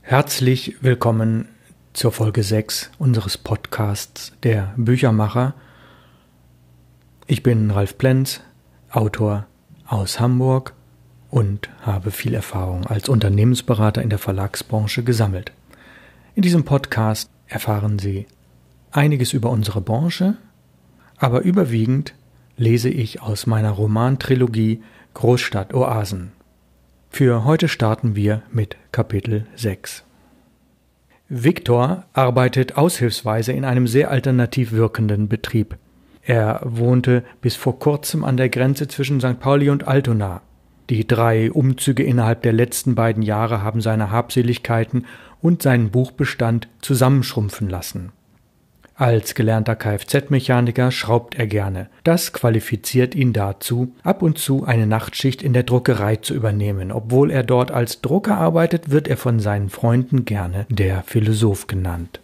Herzlich willkommen zur Folge 6 unseres Podcasts Der Büchermacher. Ich bin Ralf Plenz, Autor aus Hamburg und habe viel Erfahrung als Unternehmensberater in der Verlagsbranche gesammelt. In diesem Podcast erfahren Sie einiges über unsere Branche, aber überwiegend lese ich aus meiner Romantrilogie Großstadtoasen. Für heute starten wir mit Kapitel 6. Viktor arbeitet aushilfsweise in einem sehr alternativ wirkenden Betrieb. Er wohnte bis vor kurzem an der Grenze zwischen St. Pauli und Altona. Die 3 Umzüge innerhalb der letzten beiden Jahre haben seine Habseligkeiten und seinen Buchbestand zusammenschrumpfen lassen. Als gelernter Kfz-Mechaniker schraubt er gerne. Das qualifiziert ihn dazu, ab und zu eine Nachtschicht in der Druckerei zu übernehmen. Obwohl er dort als Drucker arbeitet, wird er von seinen Freunden gerne der Philosoph genannt.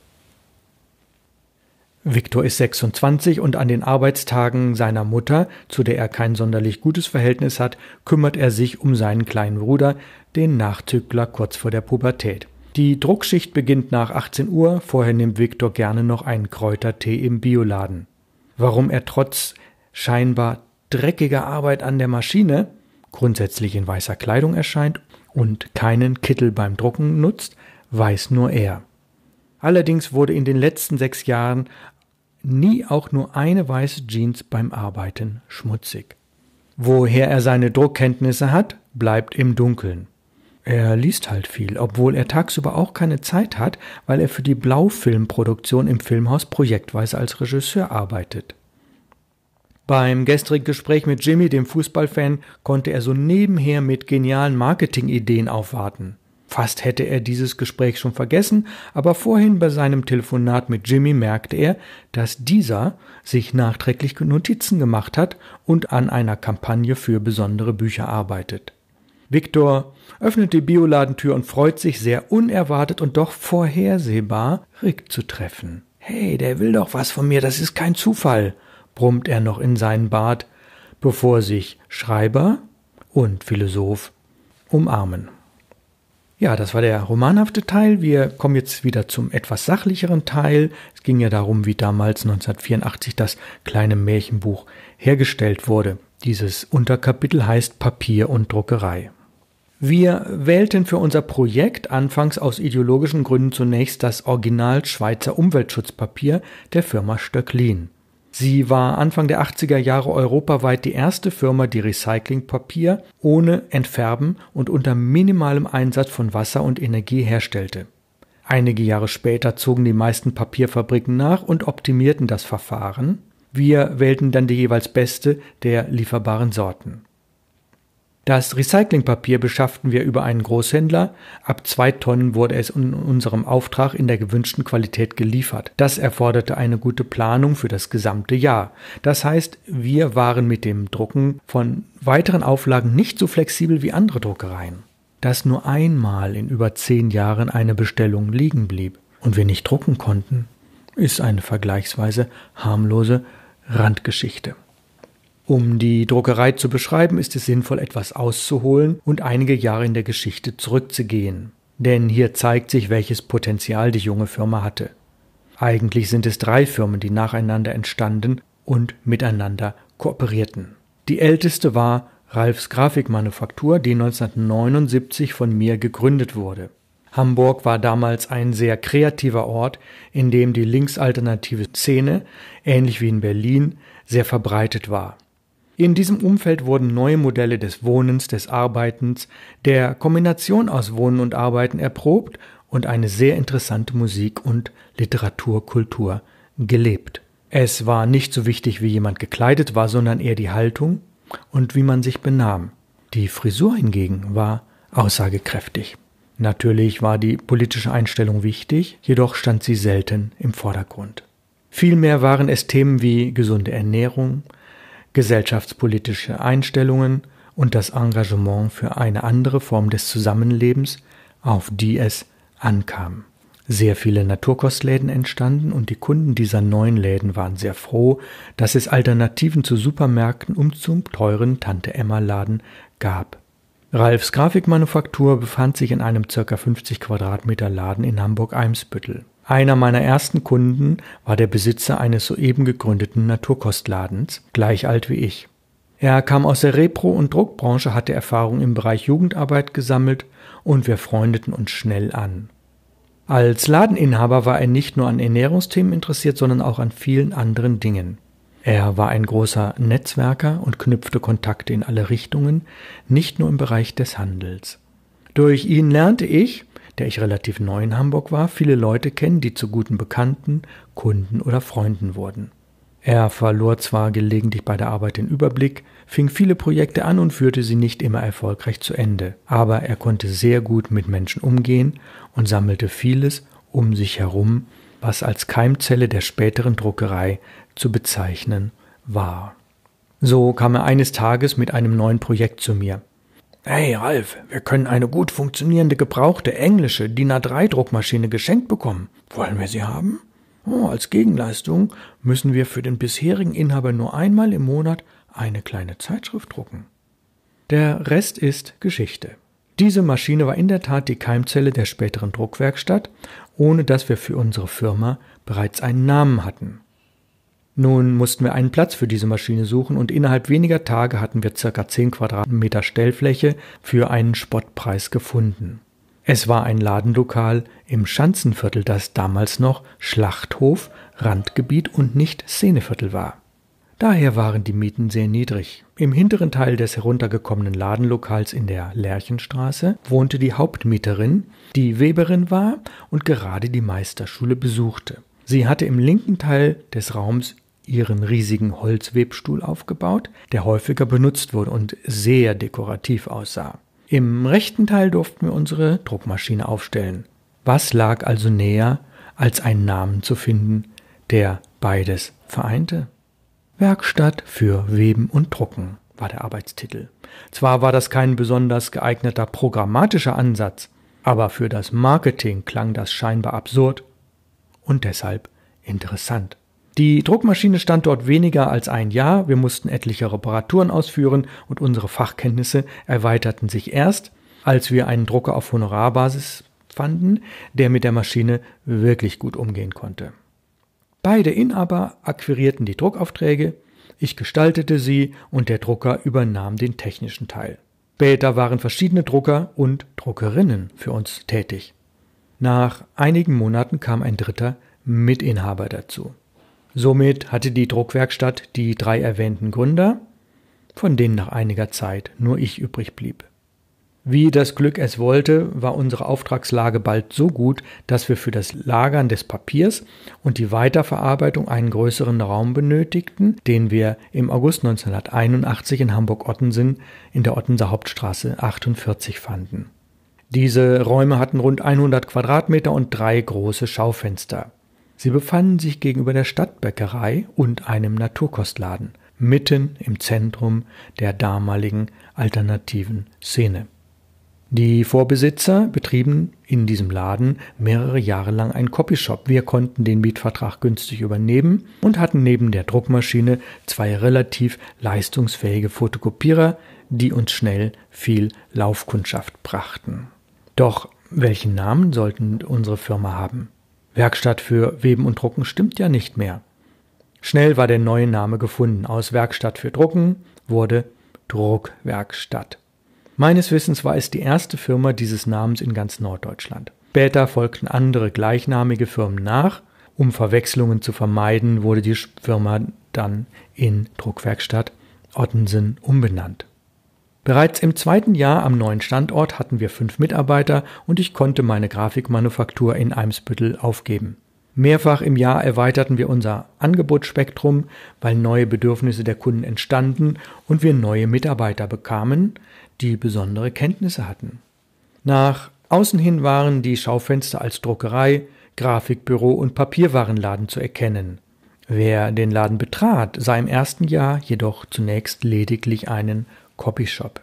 Viktor ist 26 und an den Arbeitstagen seiner Mutter, zu der er kein sonderlich gutes Verhältnis hat, kümmert er sich um seinen kleinen Bruder, den Nachzügler kurz vor der Pubertät. Die Druckschicht beginnt nach 18 Uhr, vorher nimmt Viktor gerne noch einen Kräutertee im Bioladen. Warum er trotz scheinbar dreckiger Arbeit an der Maschine grundsätzlich in weißer Kleidung erscheint und keinen Kittel beim Drucken nutzt, weiß nur er. Allerdings wurde in den letzten 6 Jahren nie auch nur eine weiße Jeans beim Arbeiten schmutzig. Woher er seine Druckkenntnisse hat, bleibt im Dunkeln. Er liest halt viel, obwohl er tagsüber auch keine Zeit hat, weil er für die Blaufilmproduktion im Filmhaus projektweise als Regisseur arbeitet. Beim gestrigen Gespräch mit Jimmy, dem Fußballfan, konnte er so nebenher mit genialen Marketingideen aufwarten. Fast hätte er dieses Gespräch schon vergessen, aber vorhin bei seinem Telefonat mit Jimmy merkte er, dass dieser sich nachträglich Notizen gemacht hat und an einer Kampagne für besondere Bücher arbeitet. Viktor öffnet die Bioladentür und freut sich sehr unerwartet und doch vorhersehbar, Rick zu treffen. »Hey, der will doch was von mir, das ist kein Zufall«, brummt er noch in seinen Bart, bevor sich Schreiber und Philosoph umarmen. Ja, das war der romanhafte Teil. Wir kommen jetzt wieder zum etwas sachlicheren Teil. Es ging ja darum, wie damals 1984 das kleine Märchenbuch hergestellt wurde. Dieses Unterkapitel heißt Papier und Druckerei. Wir wählten für unser Projekt anfangs aus ideologischen Gründen zunächst das Original Schweizer Umweltschutzpapier der Firma Stöcklin. Sie war Anfang der 80er Jahre europaweit die erste Firma, die Recyclingpapier ohne Entfärben und unter minimalem Einsatz von Wasser und Energie herstellte. Einige Jahre später zogen die meisten Papierfabriken nach und optimierten das Verfahren. Wir wählten dann die jeweils beste der lieferbaren Sorten. Das Recyclingpapier beschafften wir über einen Großhändler. Ab 2 Tonnen wurde es in unserem Auftrag in der gewünschten Qualität geliefert. Das erforderte eine gute Planung für das gesamte Jahr. Das heißt, wir waren mit dem Drucken von weiteren Auflagen nicht so flexibel wie andere Druckereien. Dass nur einmal in über 10 Jahren eine Bestellung liegen blieb und wir nicht drucken konnten, ist eine vergleichsweise harmlose Randgeschichte. Um die Druckerei zu beschreiben, ist es sinnvoll, etwas auszuholen und einige Jahre in der Geschichte zurückzugehen. Denn hier zeigt sich, welches Potenzial die junge Firma hatte. Eigentlich sind es 3 Firmen, die nacheinander entstanden und miteinander kooperierten. Die älteste war Ralfs Grafikmanufaktur, die 1979 von mir gegründet wurde. Hamburg war damals ein sehr kreativer Ort, in dem die linksalternative Szene, ähnlich wie in Berlin, sehr verbreitet war. In diesem Umfeld wurden neue Modelle des Wohnens, des Arbeitens, der Kombination aus Wohnen und Arbeiten erprobt und eine sehr interessante Musik- und Literaturkultur gelebt. Es war nicht so wichtig, wie jemand gekleidet war, sondern eher die Haltung und wie man sich benahm. Die Frisur hingegen war aussagekräftig. Natürlich war die politische Einstellung wichtig, jedoch stand sie selten im Vordergrund. Vielmehr waren es Themen wie gesunde Ernährung, gesellschaftspolitische Einstellungen und das Engagement für eine andere Form des Zusammenlebens, auf die es ankam. Sehr viele Naturkostläden entstanden und die Kunden dieser neuen Läden waren sehr froh, dass es Alternativen zu Supermärkten und zum teuren Tante-Emma-Laden gab. Ralfs Grafikmanufaktur befand sich in einem ca. 50 Quadratmeter Laden in Hamburg-Eimsbüttel. Einer meiner ersten Kunden war der Besitzer eines soeben gegründeten Naturkostladens, gleich alt wie ich. Er kam aus der Repro- und Druckbranche, hatte Erfahrung im Bereich Jugendarbeit gesammelt und wir freundeten uns schnell an. Als Ladeninhaber war er nicht nur an Ernährungsthemen interessiert, sondern auch an vielen anderen Dingen. Er war ein großer Netzwerker und knüpfte Kontakte in alle Richtungen, nicht nur im Bereich des Handels. Durch ihn lernte ich, der ich relativ neu in Hamburg war, viele Leute kennen, die zu guten Bekannten, Kunden oder Freunden wurden. Er verlor zwar gelegentlich bei der Arbeit den Überblick, fing viele Projekte an und führte sie nicht immer erfolgreich zu Ende, aber er konnte sehr gut mit Menschen umgehen und sammelte vieles um sich herum, was als Keimzelle der späteren Druckerei zu bezeichnen war. So kam er eines Tages mit einem neuen Projekt zu mir. »Hey Ralf, wir können eine gut funktionierende, gebrauchte englische DIN A3-Druckmaschine geschenkt bekommen. Wollen wir sie haben? Als Gegenleistung müssen wir für den bisherigen Inhaber nur einmal im Monat eine kleine Zeitschrift drucken.« Der Rest ist Geschichte. Diese Maschine war in der Tat die Keimzelle der späteren Druckwerkstatt, ohne dass wir für unsere Firma bereits einen Namen hatten. Nun mussten wir einen Platz für diese Maschine suchen und innerhalb weniger Tage hatten wir ca. 10 Quadratmeter Stellfläche für einen Spottpreis gefunden. Es war ein Ladenlokal im Schanzenviertel, das damals noch Schlachthof, Randgebiet und nicht Szeneviertel war. Daher waren die Mieten sehr niedrig. Im hinteren Teil des heruntergekommenen Ladenlokals in der Lerchenstraße wohnte die Hauptmieterin, die Weberin war und gerade die Meisterschule besuchte. Sie hatte im linken Teil des Raums ihren riesigen Holzwebstuhl aufgebaut, der häufiger benutzt wurde und sehr dekorativ aussah. Im rechten Teil durften wir unsere Druckmaschine aufstellen. Was lag also näher, als einen Namen zu finden, der beides vereinte? Werkstatt für Weben und Drucken war der Arbeitstitel. Zwar war das kein besonders geeigneter programmatischer Ansatz, aber für das Marketing klang das scheinbar absurd und deshalb interessant. Die Druckmaschine stand dort weniger als ein Jahr, wir mussten etliche Reparaturen ausführen und unsere Fachkenntnisse erweiterten sich erst, als wir einen Drucker auf Honorarbasis fanden, der mit der Maschine wirklich gut umgehen konnte. Beide Inhaber akquirierten die Druckaufträge, ich gestaltete sie und der Drucker übernahm den technischen Teil. Später waren verschiedene Drucker und Druckerinnen für uns tätig. Nach einigen Monaten kam ein dritter Mitinhaber dazu. Somit hatte die Druckwerkstatt die 3 erwähnten Gründer, von denen nach einiger Zeit nur ich übrig blieb. Wie das Glück es wollte, war unsere Auftragslage bald so gut, dass wir für das Lagern des Papiers und die Weiterverarbeitung einen größeren Raum benötigten, den wir im August 1981 in Hamburg-Ottensen in der Ottenser Hauptstraße 48 fanden. Diese Räume hatten rund 100 Quadratmeter und 3 große Schaufenster. Sie befanden sich gegenüber der Stadtbäckerei und einem Naturkostladen, mitten im Zentrum der damaligen alternativen Szene. Die Vorbesitzer betrieben in diesem Laden mehrere Jahre lang einen Copyshop. Wir konnten den Mietvertrag günstig übernehmen und hatten neben der Druckmaschine 2 relativ leistungsfähige Fotokopierer, die uns schnell viel Laufkundschaft brachten. Doch welchen Namen sollten unsere Firma haben? Werkstatt für Weben und Drucken stimmt ja nicht mehr. Schnell war der neue Name gefunden. Aus Werkstatt für Drucken wurde Druckwerkstatt. Meines Wissens war es die erste Firma dieses Namens in ganz Norddeutschland. Später folgten andere gleichnamige Firmen nach. Um Verwechslungen zu vermeiden, wurde die Firma dann in Druckwerkstatt Ottensen umbenannt. Bereits im 2. Jahr am neuen Standort hatten wir 5 Mitarbeiter und ich konnte meine Grafikmanufaktur in Eimsbüttel aufgeben. Mehrfach im Jahr erweiterten wir unser Angebotsspektrum, weil neue Bedürfnisse der Kunden entstanden und wir neue Mitarbeiter bekamen, die besondere Kenntnisse hatten. Nach außen hin waren die Schaufenster als Druckerei, Grafikbüro und Papierwarenladen zu erkennen. Wer den Laden betrat, sah im ersten Jahr jedoch zunächst lediglich einen Copyshop.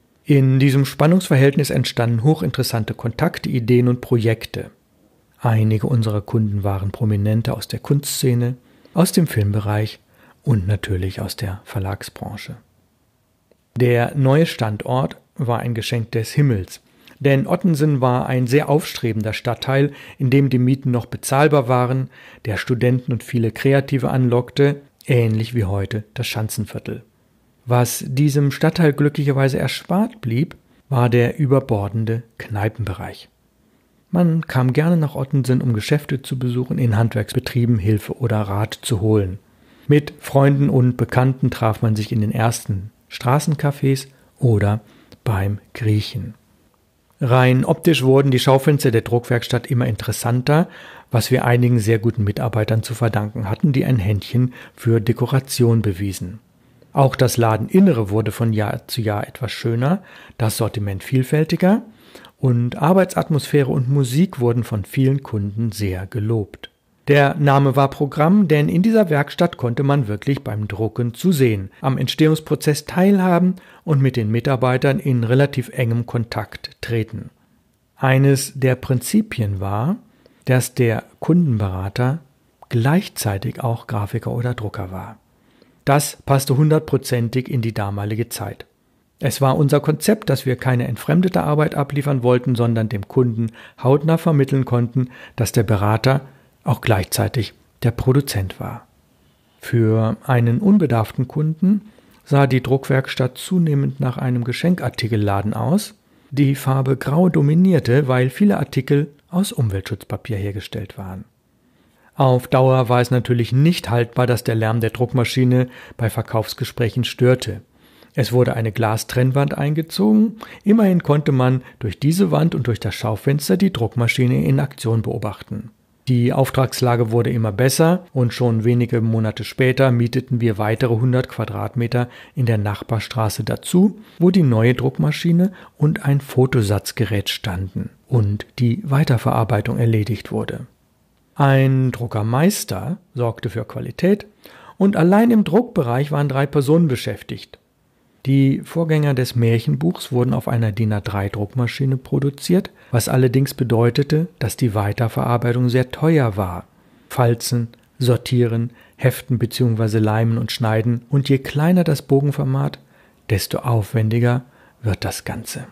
In diesem Spannungsverhältnis entstanden hochinteressante Kontakte, Ideen und Projekte. Einige unserer Kunden waren Prominente aus der Kunstszene, aus dem Filmbereich und natürlich aus der Verlagsbranche. Der neue Standort war ein Geschenk des Himmels. Denn Ottensen war ein sehr aufstrebender Stadtteil, in dem die Mieten noch bezahlbar waren, der Studenten und viele Kreative anlockte, ähnlich wie heute das Schanzenviertel. Was diesem Stadtteil glücklicherweise erspart blieb, war der überbordende Kneipenbereich. Man kam gerne nach Ottensen, um Geschäfte zu besuchen, in Handwerksbetrieben Hilfe oder Rat zu holen. Mit Freunden und Bekannten traf man sich in den ersten Straßencafés oder beim Griechen. Rein optisch wurden die Schaufenster der Druckwerkstatt immer interessanter, was wir einigen sehr guten Mitarbeitern zu verdanken hatten, die ein Händchen für Dekoration bewiesen. Auch das Ladeninnere wurde von Jahr zu Jahr etwas schöner, das Sortiment vielfältiger und Arbeitsatmosphäre und Musik wurden von vielen Kunden sehr gelobt. Der Name war Programm, denn in dieser Werkstatt konnte man wirklich beim Drucken zusehen, am Entstehungsprozess teilhaben und mit den Mitarbeitern in relativ engem Kontakt treten. Eines der Prinzipien war, dass der Kundenberater gleichzeitig auch Grafiker oder Drucker war. Das passte 100%ig in die damalige Zeit. Es war unser Konzept, dass wir keine entfremdete Arbeit abliefern wollten, sondern dem Kunden hautnah vermitteln konnten, dass der Berater auch gleichzeitig der Produzent war. Für einen unbedarften Kunden sah die Druckwerkstatt zunehmend nach einem Geschenkartikelladen aus. Die Farbe Grau dominierte, weil viele Artikel aus Umweltschutzpapier hergestellt waren. Auf Dauer war es natürlich nicht haltbar, dass der Lärm der Druckmaschine bei Verkaufsgesprächen störte. Es wurde eine Glastrennwand eingezogen, immerhin konnte man durch diese Wand und durch das Schaufenster die Druckmaschine in Aktion beobachten. Die Auftragslage wurde immer besser und schon wenige Monate später mieteten wir weitere 100 Quadratmeter in der Nachbarstraße dazu, wo die neue Druckmaschine und ein Fotosatzgerät standen und die Weiterverarbeitung erledigt wurde. Ein Druckermeister sorgte für Qualität und allein im Druckbereich waren 3 Personen beschäftigt. Die Vorgänger des Märchenbuchs wurden auf einer DIN A3-Druckmaschine produziert, was allerdings bedeutete, dass die Weiterverarbeitung sehr teuer war. Falzen, sortieren, heften bzw. leimen und schneiden und je kleiner das Bogenformat, desto aufwendiger wird das Ganze.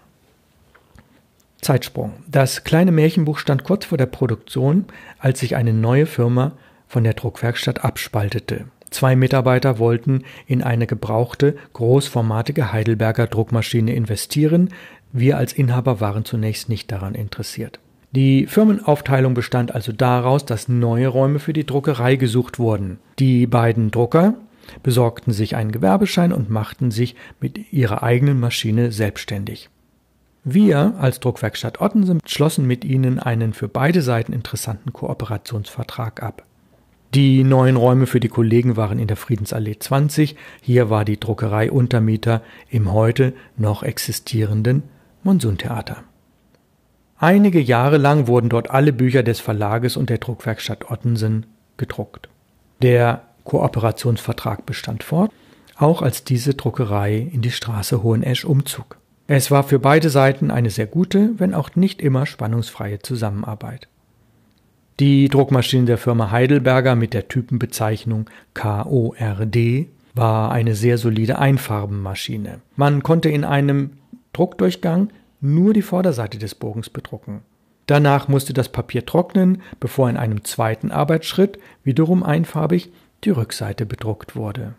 Zeitsprung. Das kleine Märchenbuch stand kurz vor der Produktion, als sich eine neue Firma von der Druckwerkstatt abspaltete. 2 Mitarbeiter wollten in eine gebrauchte, großformatige Heidelberger Druckmaschine investieren. Wir als Inhaber waren zunächst nicht daran interessiert. Die Firmenaufteilung bestand also daraus, dass neue Räume für die Druckerei gesucht wurden. Die beiden Drucker besorgten sich einen Gewerbeschein und machten sich mit ihrer eigenen Maschine selbstständig. Wir als Druckwerkstatt Ottensen schlossen mit ihnen einen für beide Seiten interessanten Kooperationsvertrag ab. Die neuen Räume für die Kollegen waren in der Friedensallee 20. Hier war die Druckerei Untermieter im heute noch existierenden Monsuntheater. Einige Jahre lang wurden dort alle Bücher des Verlages und der Druckwerkstatt Ottensen gedruckt. Der Kooperationsvertrag bestand fort, auch als diese Druckerei in die Straße Hohenesch umzog. Es war für beide Seiten eine sehr gute, wenn auch nicht immer spannungsfreie Zusammenarbeit. Die Druckmaschine der Firma Heidelberger mit der Typenbezeichnung KORD war eine sehr solide Einfarbenmaschine. Man konnte in einem Druckdurchgang nur die Vorderseite des Bogens bedrucken. Danach musste das Papier trocknen, bevor in einem zweiten Arbeitsschritt, wiederum einfarbig, die Rückseite bedruckt wurde.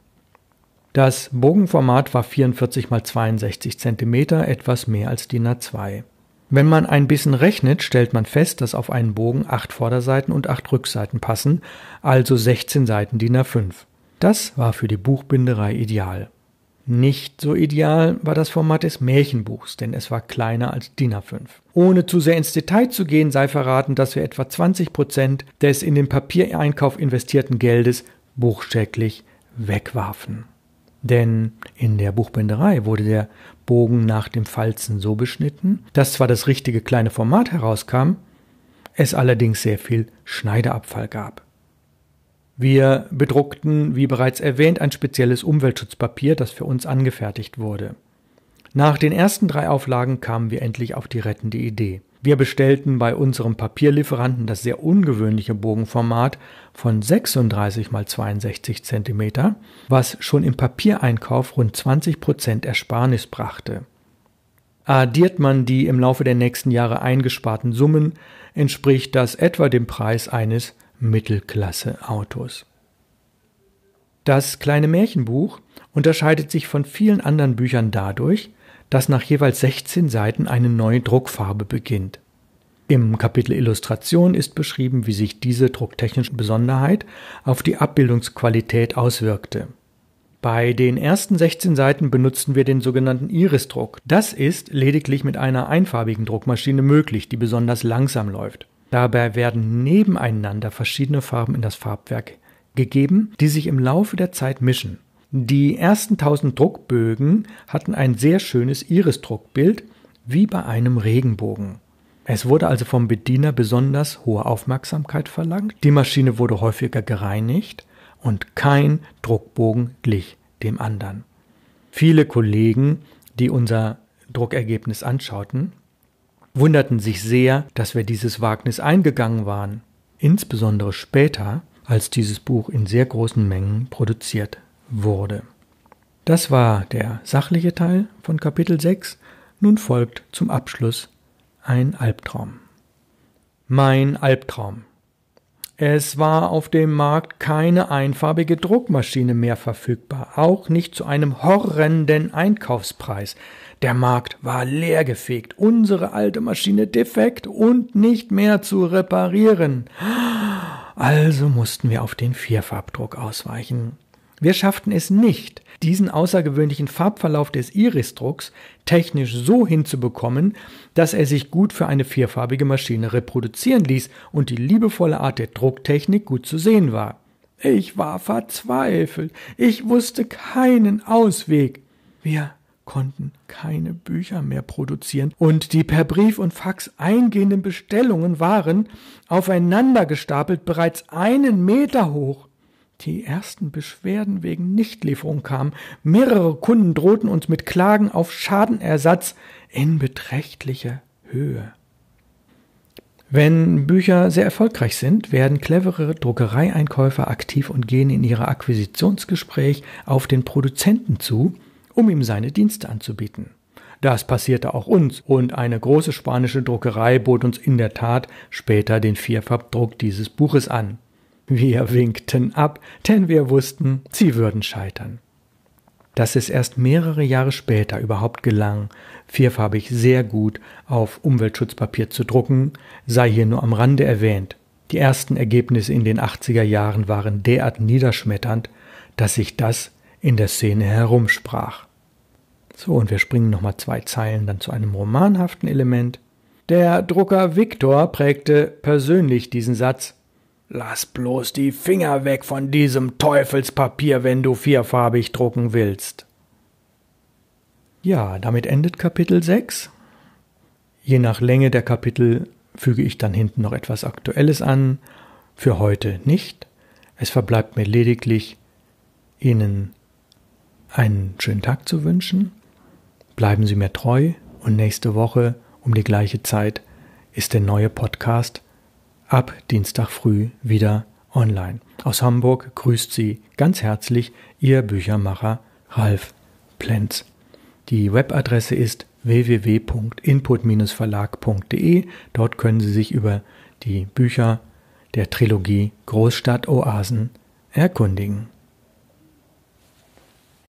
Das Bogenformat war 44 x 62 cm, etwas mehr als DIN A2. Wenn man ein bisschen rechnet, stellt man fest, dass auf einen Bogen 8 Vorderseiten und 8 Rückseiten passen, also 16 Seiten DIN A5. Das war für die Buchbinderei ideal. Nicht so ideal war das Format des Märchenbuchs, denn es war kleiner als DIN A5. Ohne zu sehr ins Detail zu gehen, sei verraten, dass wir etwa 20% des in den Papiereinkauf investierten Geldes buchstäblich wegwarfen. Denn in der Buchbinderei wurde der Bogen nach dem Falzen so beschnitten, dass zwar das richtige kleine Format herauskam, es allerdings sehr viel Schneideabfall gab. Wir bedruckten, wie bereits erwähnt, ein spezielles Umweltschutzpapier, das für uns angefertigt wurde. Nach den ersten 3 Auflagen kamen wir endlich auf die rettende Idee. Wir bestellten bei unserem Papierlieferanten das sehr ungewöhnliche Bogenformat von 36 x 62 cm, was schon im Papiereinkauf rund 20% Ersparnis brachte. Addiert man die im Laufe der nächsten Jahre eingesparten Summen, entspricht das etwa dem Preis eines Mittelklasse-Autos. Das kleine Märchenbuch unterscheidet sich von vielen anderen Büchern dadurch, dass nach jeweils 16 Seiten eine neue Druckfarbe beginnt. Im Kapitel Illustration ist beschrieben, wie sich diese drucktechnische Besonderheit auf die Abbildungsqualität auswirkte. Bei den ersten 16 Seiten benutzten wir den sogenannten Iris-Druck. Das ist lediglich mit einer einfarbigen Druckmaschine möglich, die besonders langsam läuft. Dabei werden nebeneinander verschiedene Farben in das Farbwerk gegeben, die sich im Laufe der Zeit mischen. Die ersten 1000 Druckbögen hatten ein sehr schönes Iris-Druckbild, wie bei einem Regenbogen. Es wurde also vom Bediener besonders hohe Aufmerksamkeit verlangt, die Maschine wurde häufiger gereinigt und kein Druckbogen glich dem anderen. Viele Kollegen, die unser Druckergebnis anschauten, wunderten sich sehr, dass wir dieses Wagnis eingegangen waren, insbesondere später, als dieses Buch in sehr großen Mengen produziert wurde. Das war der sachliche Teil von Kapitel 6. Nun folgt zum Abschluss ein Albtraum. Mein Albtraum. Es war auf dem Markt keine einfarbige Druckmaschine mehr verfügbar, auch nicht zu einem horrenden Einkaufspreis. Der Markt war leergefegt, unsere alte Maschine defekt und nicht mehr zu reparieren. Also mussten wir auf den Vierfarbdruck ausweichen. Wir schafften es nicht, diesen außergewöhnlichen Farbverlauf des Iris-Drucks technisch so hinzubekommen, dass er sich gut für eine vierfarbige Maschine reproduzieren ließ und die liebevolle Art der Drucktechnik gut zu sehen war. Ich war verzweifelt. Ich wusste keinen Ausweg. Wir konnten keine Bücher mehr produzieren und die per Brief und Fax eingehenden Bestellungen waren, aufeinander gestapelt, bereits 1 Meter hoch. Die ersten Beschwerden wegen Nichtlieferung kamen. Mehrere Kunden drohten uns mit Klagen auf Schadenersatz in beträchtlicher Höhe. Wenn Bücher sehr erfolgreich sind, werden clevere Druckereieinkäufer aktiv und gehen in ihre Akquisitionsgespräch auf den Produzenten zu, um ihm seine Dienste anzubieten. Das passierte auch uns und eine große spanische Druckerei bot uns in der Tat später den Vierfarbdruck dieses Buches an. Wir winkten ab, denn wir wussten, sie würden scheitern. Dass es erst mehrere Jahre später überhaupt gelang, vierfarbig sehr gut auf Umweltschutzpapier zu drucken, sei hier nur am Rande erwähnt. Die ersten Ergebnisse in den 80er Jahren waren derart niederschmetternd, dass sich das in der Szene herumsprach. So, und wir springen nochmal 2 Zeilen dann zu einem romanhaften Element. Der Drucker Victor prägte persönlich diesen Satz: Lass bloß die Finger weg von diesem Teufelspapier, wenn du vierfarbig drucken willst. Ja, damit endet Kapitel 6. Je nach Länge der Kapitel füge ich dann hinten noch etwas Aktuelles an. Für heute nicht. Es verbleibt mir lediglich, Ihnen einen schönen Tag zu wünschen. Bleiben Sie mir treu und nächste Woche um die gleiche Zeit ist der neue Podcast ab Dienstag früh wieder online. Aus Hamburg grüßt Sie ganz herzlich Ihr Büchermacher Ralf Plenz. Die Webadresse ist www.input-verlag.de. Dort können Sie sich über die Bücher der Trilogie Großstadtoasen erkundigen.